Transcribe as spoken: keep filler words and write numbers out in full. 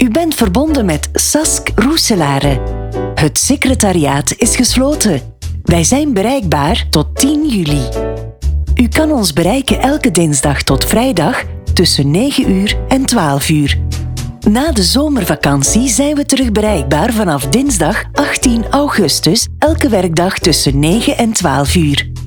U bent verbonden met Sask Roeselare. Het secretariaat is gesloten. Wij zijn bereikbaar tot tien juli. U kan ons bereiken elke dinsdag tot vrijdag tussen negen uur en twaalf uur. Na de zomervakantie zijn we terug bereikbaar vanaf dinsdag achttien augustus, elke werkdag tussen negen en twaalf uur.